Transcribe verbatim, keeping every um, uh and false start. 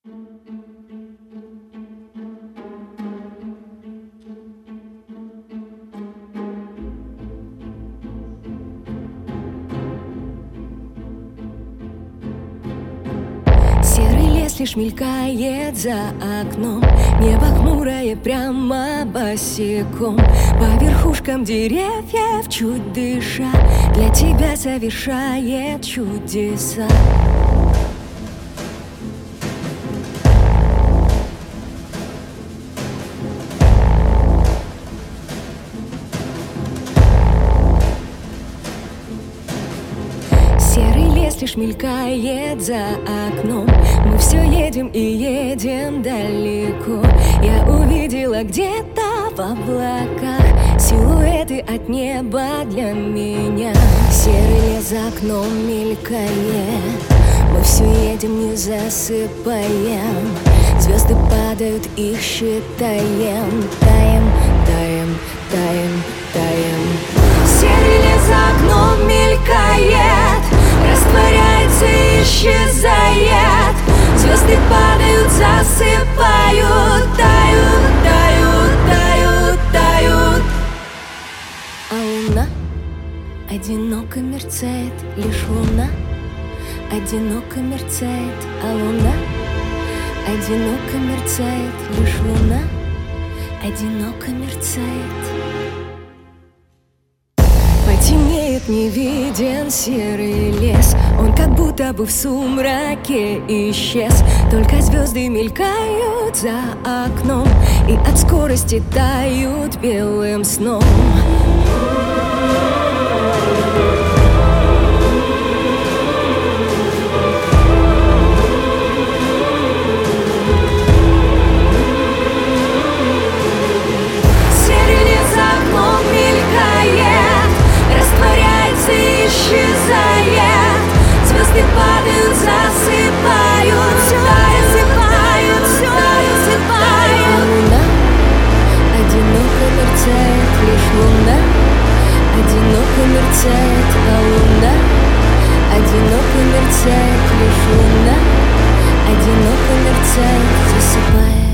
Серый лес лишь мелькает за окном, небо хмурое прямо босиком. По верхушкам деревьев чуть дыша, для тебя совершает чудеса. Серый лес лишь мелькает за окном, мы все едем и едем далеко. Я увидела где-то в облаках силуэты от неба для меня. Серый лес за окном мелькает, мы все едем, не засыпаем. Звезды падают, их считаем. Таем, таем, таем, таем. Серый лес за окном мелькает, растворяется и исчезает. Звезды падают, засыпают, тают, тают, тают, тают. А луна одиноко мерцает, лишь луна одиноко мерцает, а луна одиноко мерцает, лишь луна одиноко мерцает. Потемнеет, не виден серый лес, он как будто бы в сумраке исчез. Только звезды мелькают за окном и от скорости тают белым сном. Звезды падают, засыпают, засыпают, засыпают. А луна одиноко мерцает, лишь луна одиноко мерцает, а луна одиноко мерцает, лишь луна одиноко мерцает, засыпает.